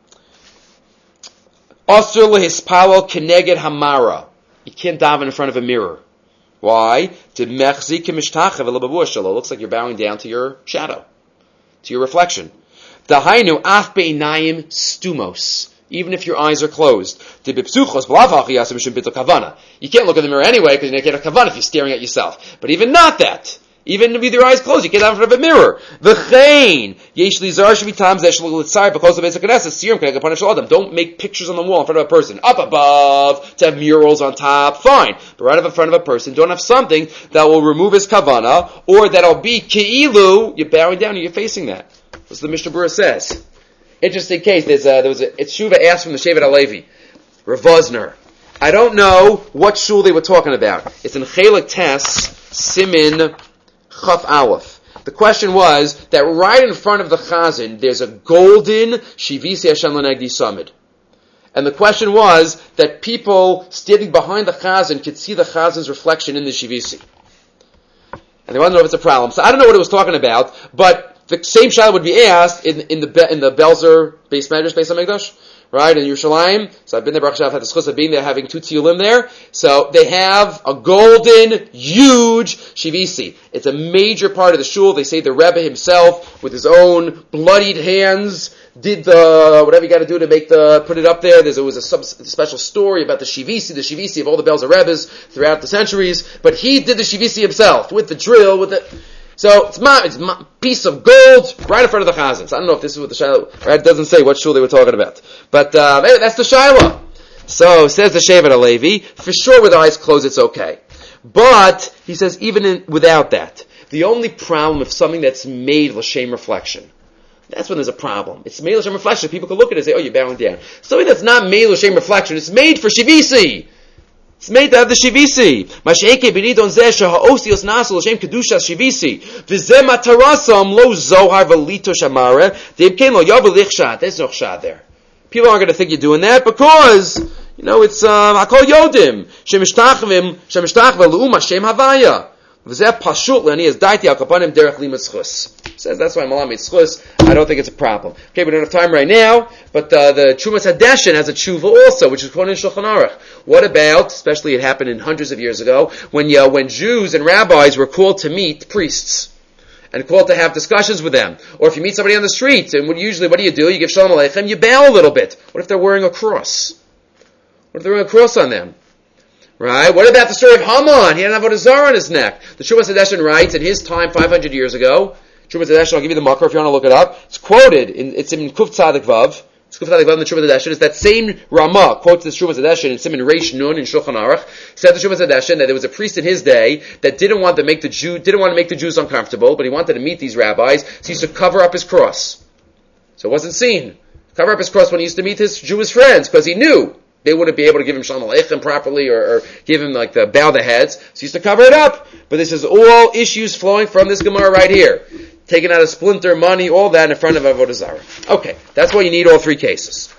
Asr lehispalel keneged hamara. You can't daven in front of a mirror. Why? To mechzik mishtachah v'lebavuah shelo. Looks like you're bowing down to your shadow, to your reflection. Dahainu af be'inayim stumos. Even if your eyes are closed. You can't look in the mirror anyway because you can't have kavanah if you're staring at yourself. But even not that. Even with your eyes closed, you can't have in front of a mirror. V'chein yesh lizar shvitam zeh shel litzar because of Beis HaKnesses sirum keneged panav shel adam. Don't make pictures on the wall in front of a person. Up above to have murals on top, fine. But right up in front of a person, don't have something that will remove his kavanah or that'll be keilu. You're bowing down and you're facing that. That's what the Mishnah Berurah says. Interesting case. There's a, there was a it's Shuva asked from the Shevet HaLevi, Rav Vosner. I don't know what shul they were talking about. It's in Chelik Tes Simin Chaf Aleph. The question was that right in front of the Chazan, there's a golden Shivisi Hashem L'Negdi Summit. And the question was that people standing behind the Chazan could see the Chazan's reflection in the Shivisi. And they wanted to know if it's a problem. So I don't know what it was talking about, but the same shayla would be asked in, in the in the Belzer base measures, Beis HaMikdash, right, in Yerushalayim. So I've been there, Baruch Hashem, I've had the schus of being there, having two tziulim there. So they have a golden, huge shivisi. It's a major part of the shul. They say the Rebbe himself, with his own bloodied hands, did the, whatever you gotta do to make the, put it up there. There's always a sub, special story about the shivisi, the shivisi of all the Belzer Rebbes throughout the centuries. But he did the shivisi himself, with the drill, with the, so it's a it's ma, piece of gold right in front of the Chazan. So I don't know if this is what the Shiloh, right? It doesn't say what shul they were talking about. But uh, that's the Shiloh. So says the Shevet HaLevi, for sure with eyes closed it's okay. But, he says, even in, without that, the only problem if something that's made l'shem reflection, that's when there's a problem. It's made l'shem reflection. People can look at it and say, oh, you're bowing down. Something that's not made l'shem reflection, it's made for shivisi. It's made to have the shivisi. Mash'eke b'nidon zeh sheha'osios nasu l'shem kedushas shivisi. V'zeh matarasam lo zohar v'lito shamare. De'imkein lo yavu lichshad. There's no chshad there. People aren't going to think you're doing that because, you know, it's, um, I call yodim. Shemishtachvim, shemishtachva l'um Hashem havaya. V'zeh pashut l'ani es daiti al kapanim derech limat schus. Says that's why Malam made schus. I don't think it's a problem. Okay, we don't have time right now, but uh, the Trumas Hadeshin has a tshuva also, which is quoted in Shulchan Aruch. What about, especially it happened in hundreds of years ago, when uh, when Jews and rabbis were called to meet priests and called to have discussions with them, or if you meet somebody on the street, and what, usually what do you do? You give shalom aleichem, you bow a little bit. What if they're wearing a cross? What if they're wearing a cross on them? Right? What about the story of Haman? He had an avodah zarah on his neck. The Trumas Hadeshin writes, in his time, five hundred years ago, Trumas Hadeshin, I'll give you the marker if you want to look it up. It's quoted, in, it's in Kuf Tzadik Vav. It's Kuf Tzadik Vav in the Trumas Hadeshin. It's that same Ramah quotes this Trumas Hadeshin in Siman Reish Nun in Shulchan Aruch. Said the Trumas Hadeshin that there was a priest in his day that didn't want to make the Jew, didn't want to make the Jews uncomfortable, but he wanted to meet these rabbis, so he used to cover up his cross. So it wasn't seen. Cover up his cross when he used to meet his Jewish friends, because he knew they wouldn't be able to give him shalom aleichem properly, or, or give him like the bow the heads. So he used to cover it up. But this is all issues flowing from this Gemara right here. Taking out a splinter, money, all that in front of avodah zarah. Okay, that's why you need all three cases.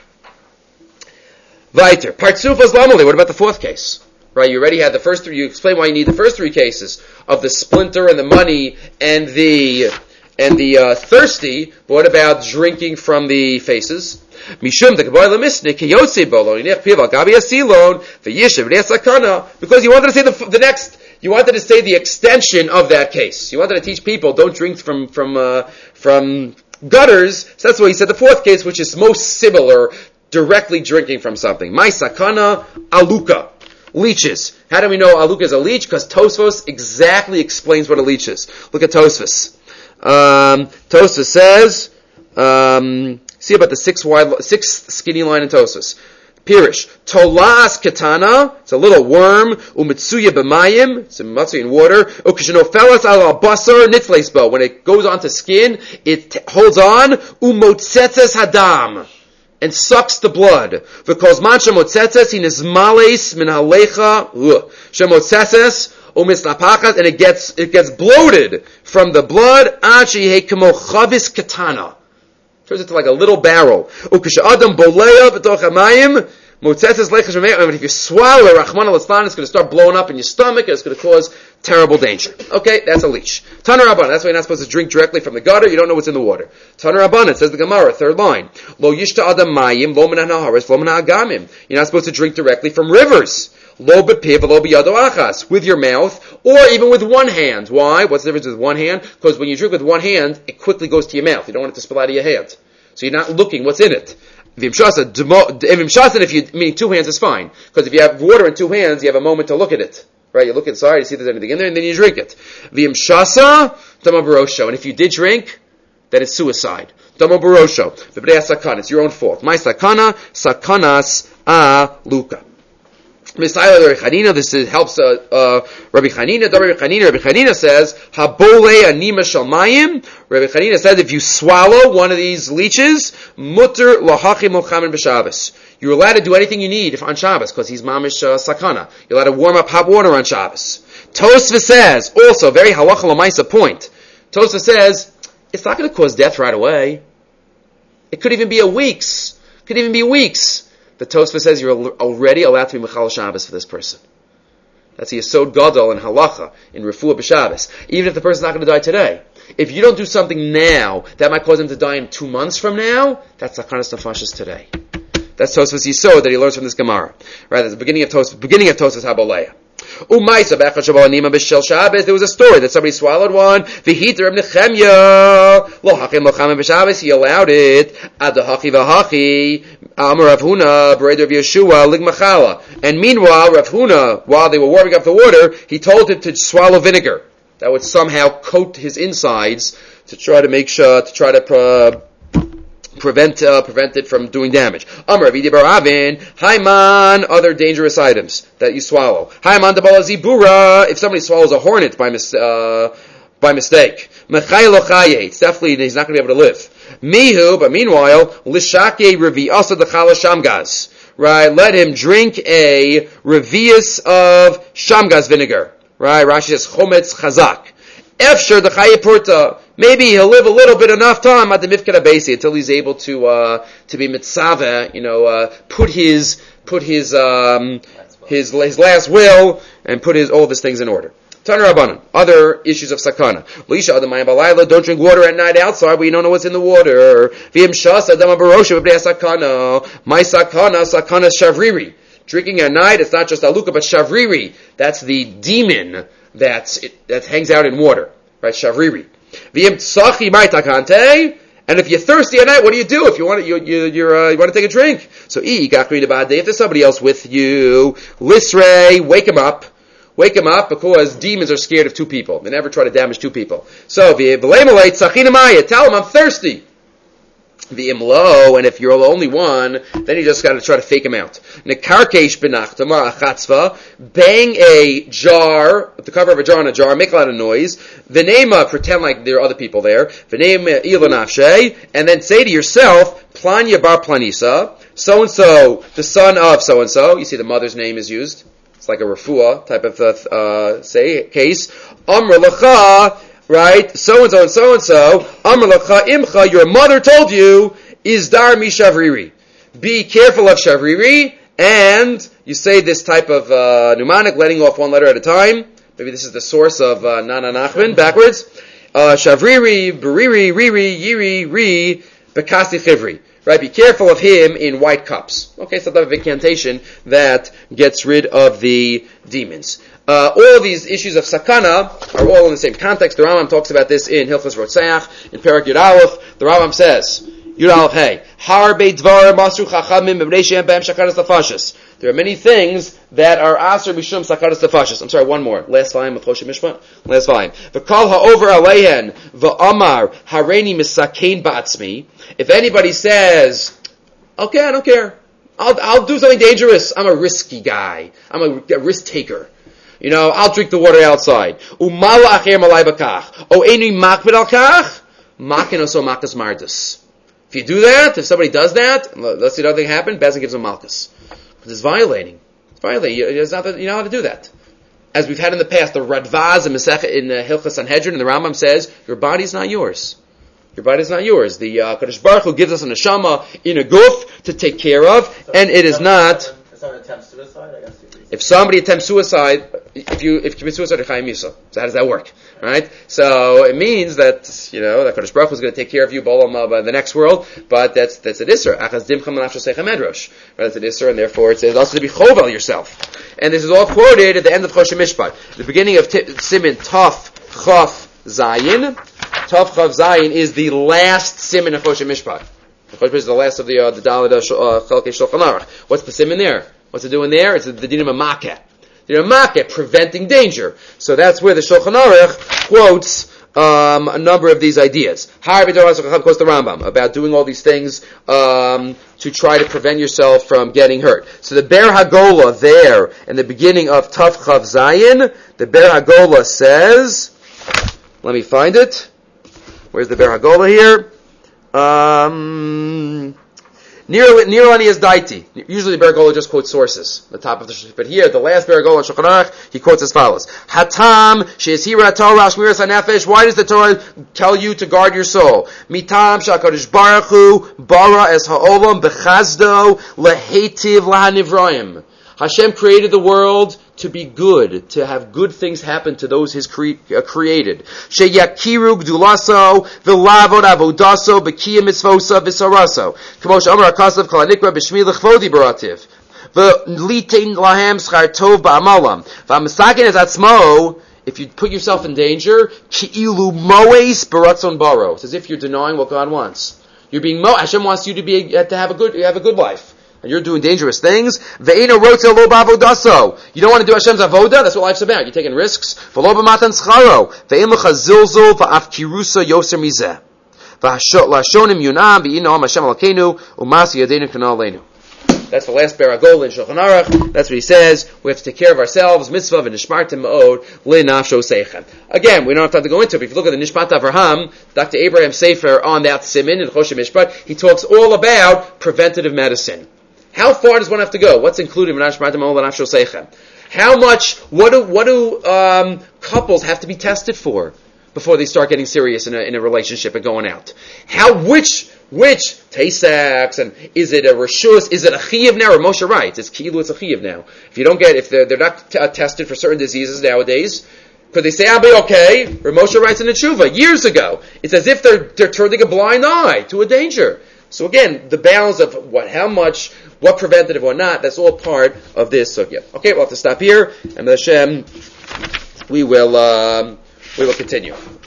Weiter. Partsufas lamali. What about the fourth case? Right, you already had the first three. You explain why you need the first three cases of the splinter and the money and the and the uh, thirsty. But what about drinking from the faces? Mishum kiyotze bolo gabi asilon because you wanted to say the, the next. You wanted to say the extension of that case. You wanted to teach people don't drink from from uh, from gutters. So that's why he said the fourth case, which is most similar, directly drinking from something. My sakana aluka. Leeches. How do we know aluka is a leech? Because Tosfos exactly explains what a leech is. Look at Tosfos. Um, Tosfos says, um, see about the six wide, six skinny line in Tosfos. Pirish. Tolas katana, it's a little worm. Umitsuya b'mayim, it's a matsuya in water. Ukishinofelas ala basar nitzleisbo. When it goes onto skin, it t- holds on. Umotzetzes hadam. And sucks the blood. Because man shemotzetzes in his males min halecha. Shemotzetzes umislapachas, and it gets, it gets bloated from the blood. Achi he kamo chavis katana. Turns into like a little barrel. Ukisha adam boleya b'toch hamayim. Motzetzes lechash me'ayim. If you swallow it, Rachmana litzlan, it's going to start blowing up in your stomach, and it's going to cause terrible danger. Okay, that's a leash. Taner Rabban, that's why you're not supposed to drink directly from the gutter. You don't know what's in the water. Taner Rabban, it says the Gemara, third line. Lo yishta adam mayim, lo min ha'naharis, lo min ha'agamim. You're not supposed to drink directly from rivers. Lo bepiv, lo biyado achas. With your mouth, or even with one hand. Why? What's the difference with one hand? Because when you drink with one hand, it quickly goes to your mouth. You don't want it to spill out of your hand. So you're not looking what's in it. Vimshasan, if you mean two hands is fine. Because if you have water in two hands, you have a moment to look at it. Right? You look inside, you see if there's anything in there, and then you drink it. Vimshasa, damabarosho. And if you did drink, then it's suicide. Damabarosho. V'b'dei sakana. It's your own fault. My sakana, sakanas a luka. Misayla Rabbi Chanina, this is, helps uh, uh, Rabbi Chanina. Rabbi Chanina, Rabbi Chanina says, Habole anima shalmayim. Rabbi Chanina says, if you swallow one of these leeches, mutter lahachim mochamin b'Shabbos. You're allowed to do anything you need if on Shabbos, because he's mamish uh, sakana. You're allowed to warm up hot water on Shabbos. Tosfos says, also, very halacha l'maisa point. Tosfos says, it's not going to cause death right away. It could even be a weeks. Could even be weeks. The Tosfos says you're already allowed to be Mechal Shabbos for this person. That's a Yesod Gadol in Halacha, in Refuah B'Shabbos. Even if the person's not going to die today. If you don't do something now, that might cause him to die in two months from now, that's Sakanas Nefashos today. That's Tosfos Yesod that he learns from this Gemara. Right, at the beginning of Tosfos, beginning of Tosfos Haboleya. Umaisa b'echad Shabbat Nima b'Shel Shabbos. There was a story that somebody swallowed one. V'hiter Reb Nechemya lo hachim lo chamim b'Shabbos. He allowed it. Adahachi v'hachi Amar Rav Huna b'Reder of Yeshua ligmachala. And meanwhile, Rav Huna, while they were warming up the water, he told him to swallow vinegar. That would somehow coat his insides to try to make sure to try to. Uh, Prevent uh, prevent it from doing damage. Amar Avidi bar Avin, Haiman, other dangerous items that you swallow. Haiman dabala zibura, if somebody swallows a hornet by mis- uh, by mistake. Mechaylo chaye, it's definitely he's not going to be able to live. Mihu, but meanwhile, lishake revi'asa dechala shamgaz. Right, let him drink a revius of shamgaz vinegar. Right, Rashi says chometz chazak. Efshar dechaye purta. Maybe he'll live a little bit enough time at the mifkad abesi until he's able to uh, to be mitzaveh, you know, uh, put his put his um, his his last will and put his all of his things in order. Taner Rabbanan, other issues of sakana. L'isha adam mayim balayla, don't drink water at night outside, but you don't know what's in the water. V'im shas adam barosha v'bnei sakana. My sakana, sakana shavriri. Drinking at night, it's not just aluka, but shavriri. That's the demon that's it, that hangs out in water, right? Shavriri. And if you're thirsty at night, what do you do if you want to, you, you, you're, uh, you want to take a drink? So, if there's somebody else with you, lisrei, wake him up. Wake him up because demons are scared of two people. They never try to damage two people. So, tell him I'm thirsty. V'imlo, and if you're the only one, then you just got to try to fake him out. Nekarkesh benachtama achatzva, bang a jar, the cover of a jar on a jar, make a lot of noise. V'nema, pretend like there are other people there. V'nema ilanafshe, and then say to yourself, planya bar planisa, so and so, the son of so and so. You see the mother's name is used. It's like a refuah type of uh, say case. Amr lacha. Right, so and so and so and so. Amar lacha imcha, your mother told you is dar mi shavriri. Be careful of shavriri, and you say this type of uh, mnemonic, letting off one letter at a time. Maybe this is the source of uh, Nana Nachman backwards. Uh, shavriri, bariri, riri, yiri, ri, bekasi chivri. Right, be careful of him in white cups. Okay, so type of incantation that gets rid of the demons. Uh, all of these issues of sakana are all in the same context. The Rambam talks about this in Hilchos Rotzeach, in Perak Yud Aleph. The Rambam says, Yud Aleph Hey, Har Beit Dvar Masru Chachamim B'Bnei Shem B'Hem Shakaras Lefashis. There are many things that are Aser Mishum Sakaras Lefashis. I'm sorry, one more. Last volume of Choshe Mishpat. Last volume. V'Kal Ha'over Aleihen V'Amar Hareini Misakein Ba'atzmi. If anybody says, okay, I don't care. I'll, I'll do something dangerous. I'm a risky guy. I'm a, a risk taker. You know, I'll drink the water outside. Umala acher malai bakach. O eni makbid al kach. Makin oso makas mardus. If you do that, if somebody does that, let's see another thing happen, Bezin gives him malchus. Because it's violating. It's violating. It's not that, you know how to do that. As we've had in the past, the Radvaz in Masech, in the Hilchas Sanhedrin, and the Rambam says, your body's not yours. Your body's not yours. The uh, Kadosh Baruch Hu gives us a neshama in a guf to take care of, so and it is not. If someone attempts suicide, I guess. If somebody attempts suicide, if you if you commit suicide, you're chayim yisa. So how does that work? Right? So it means that you know that Kadosh Baruch Hu is going to take care of you by the next world, but that's that's an isser. Achas dimcha manafsho seichem edrosh. Right? That's an isser, and therefore it says also to be chovel yourself. And this is all quoted at the end of Choshen Mishpat, the beginning of t- Siman Taf Chaf Zayin. Taf Chaf Zayin is the last Siman of Choshen Mishpat. The Choshen Mishpat is the last of the uh, the Daled Chalkei Shulchan Aruch. What's the Siman there? What's it doing there? It's the dinim of makeh. The dinim of makeh, preventing danger. So that's where the Shulchan Aruch quotes um, a number of these ideas. Har B'Torah Chacham quotes the Rambam about doing all these things um, to try to prevent yourself from getting hurt. So the Ber Hagola there in the beginning of Taf Chav Zayin, the Ber Hagola says, let me find it. Where's the Ber Hagola here? Um... Nirani is daiti. Usually the Beragola just quotes sources, the top of the shulchan. But here, the last Beragola Shulchan Aruch, he quotes as follows: Hatam she'eshira Torah shmiras hanefesh. Why does the Torah tell you to guard your soul? Mitam shakadosh baruch hu bara es ha'olam bechazdo lehetiv lahanivraim. Hashem created the world to be good, to have good things happen to those His cre- uh, created. Sheyakiru gdulaso v'lavod avodaso b'kiyah mitzvosa v'saraso. Kamosh amar akasav kol hanikra b'shmi l'chvodi barativ. V'litein lahem schar tov ba'amalam. V'amasakin es atzmo. If you put yourself in danger, ki'ilu moes baratzon baro. It's as if you're denying what God wants. You're being mo. Hashem wants you to be to have a good have a good life. And you're doing dangerous things. Ve'ena rotza lo ba'avodaso. You don't want to do Hashem's avoda. That's what life's about. You're taking risks. V'lo b'matan scharo. Ve'en lecha zilzul va'af kirusa yoser mizeh. V'lashonim yunam v'ina Hashem alkeinu umasi yadeinu kana aleinu. That's the last Beragol in Shulchan Aruch. That's what he says. We have to take care of ourselves. Mitzvah v'nishmartim ma'od le'nafsho seichem. Again, we don't have time to go into it, but if you look at the Nishmat Avraham, Doctor Abraham Sefer on that Siman in Choshen Mishpat, he talks all about preventative medicine. How far does one have to go? What's included in Nishmartim ma'od le'nafsho seichem? How much, what do, what do um, couples have to be tested for before they start getting serious in a, in a relationship and going out? How, which, which, Tesex, and is it a Rishus, is it a Chiyav now, or Moshe writes, it's Kilu, it's a Chiyav now. If you don't get, if they're, they're not t- uh, tested for certain diseases nowadays, could they say, I'll be okay? Or Moshe writes in the Tshuva, years ago, it's as if they're, they're turning a blind eye to a danger. So again, the balance of what, how much, what preventative or not, that's all part of this sugya. Okay, we'll have to stop here, and with Hashem, we will, um, we will continue.